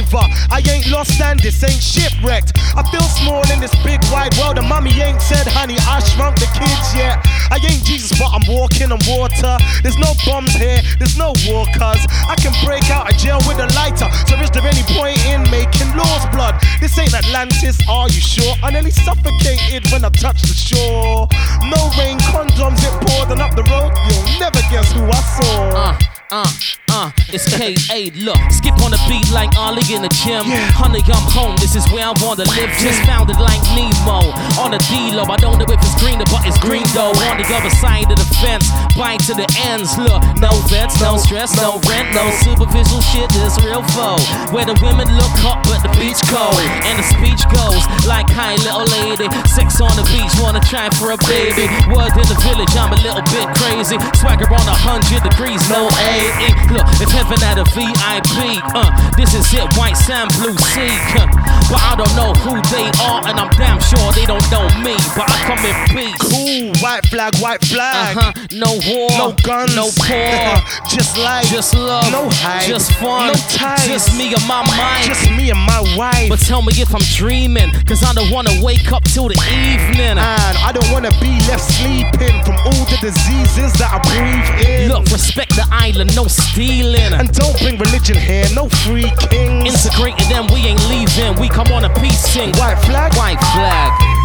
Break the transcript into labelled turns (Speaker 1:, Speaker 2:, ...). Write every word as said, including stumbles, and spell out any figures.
Speaker 1: over. I ain't lost and this ain't shipwrecked. I feel small in this big wide world, and mommy ain't said, honey, I shrunk the kids yet. I ain't Jesus, but I'm walking on water. There's no bombs here, there's no war, cuz I can break out of jail with a lighter. So is there any point in making laws, blood? This ain't Atlantis, are you sure? I nearly suffocated when I touched the shore. No rain, condoms, it poured, and up the road, you'll never guess who I saw.
Speaker 2: Uh. Uh, uh, it's K A, look, skip on the beat like Ollie in the gym.
Speaker 1: Yeah.
Speaker 2: Honey, I'm home, this is where I wanna live. Just found it like Nemo on the D-Lo. I don't know if it's greener, but it's green though. On the other side of the fence, bind to the ends. Look, no vets, no stress, no rent, no superficial shit, this real foe. Where the women look hot, but the beach cold. And the speech goes like, hi, little lady. Sex on the beach, wanna try for a baby. Word in the village, I'm a little bit crazy. Swagger on a hundred degrees, no A. Look, if heaven had a V I P, uh, this is it, white sand, blue sea. Uh, but I don't know who they are, and I'm damn sure they don't know me. But I come in peace.
Speaker 1: Cool, white flag, white flag.
Speaker 2: Uh-huh. No war,
Speaker 1: no guns,
Speaker 2: no poor.
Speaker 1: Just life,
Speaker 2: just love,
Speaker 1: no hype,
Speaker 2: just fun,
Speaker 1: no ties,
Speaker 2: just me and my mind,
Speaker 1: just me and my wife.
Speaker 2: But tell me if I'm dreaming, cause I don't wanna wake up till the evening.
Speaker 1: And I don't wanna be left sleeping from all the diseases that I breathe in.
Speaker 2: Look, respect the island, no stealing.
Speaker 1: And don't bring religion here, no free kings.
Speaker 2: Integrated them, we ain't leaving. We come on a peace sing.
Speaker 1: White flag,
Speaker 2: white flag.